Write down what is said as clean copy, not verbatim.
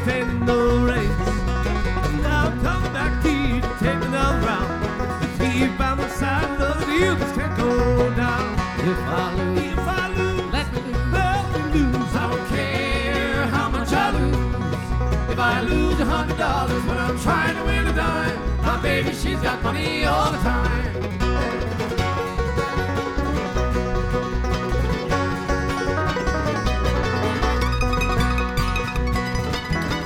staying in the race. Now I'm coming back to you to take another round. To keep by my side, love you just can't go down. If I lose, let me lose. I don't care how much I lose. If I lose $100 when I'm trying to win a dime, my baby, she's got money all the time.